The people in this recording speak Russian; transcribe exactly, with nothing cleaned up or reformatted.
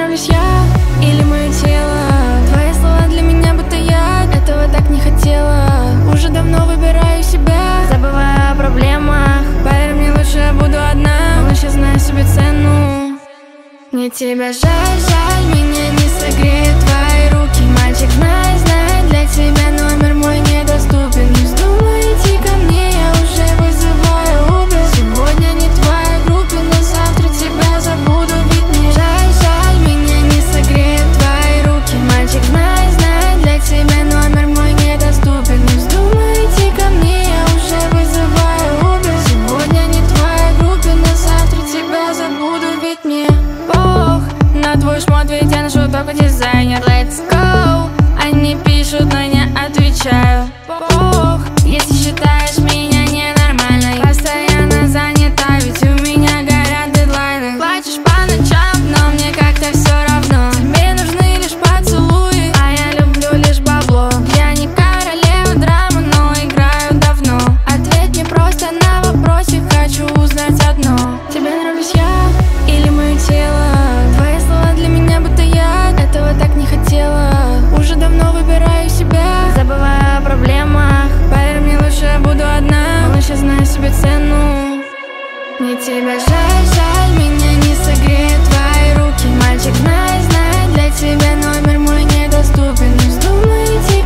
нравлюсь я или мое тело? Твои слова для меня будто яд. Этого так не хотела. Уже давно выбираю себя, забывая о проблемах. Поверь мне, лучше я буду одна. Малыш, я знаю себе цену. Мне тебя жаль, жаль, меня не согреют твои руки. Мальчик, знай, знай, для тебя номер мой недоступен. Не вздумай идти ко мне, я уже вызываю Убер. Сегодня не в твоей группе, но завтра тебя забуду. Ведь мне жаль, жаль, меня не согреют твои руки. Мальчик, знай, знай, для тебя номер мой недоступен. Не вздумай идти ко мне, я уже вызываю Убер. Сегодня не в твоей группе, но завтра тебя забуду. Ведь мне Бог, на твой шмот, ведь я ношу только дизайнер. Let's go. Они пишут, но не отвечаю. Бог, если считаешь меня ненормальной, постоянно занята, ведь у меня горят дедлайны. Плачешь по ночам, но мне как-то все равно. Тебе нужны лишь поцелуи, а я люблю лишь бабло. Я не королева драмы, но играю давно. Ответь мне просто на вопросик, хочу узнать одно. Тебе нравлюсь я или мое тело? Твои слова для меня будто яд. Этого так не хотела. Уже давно выбираю себя, забывая о проблемах. Поверь мне, лучше я буду одна. Малыш, я знаю себе цену. Мне тебя жаль, жаль, меня не согреют твои руки. Мальчик, знай, знай, для тебя номер мой недоступен. Не вздумай идти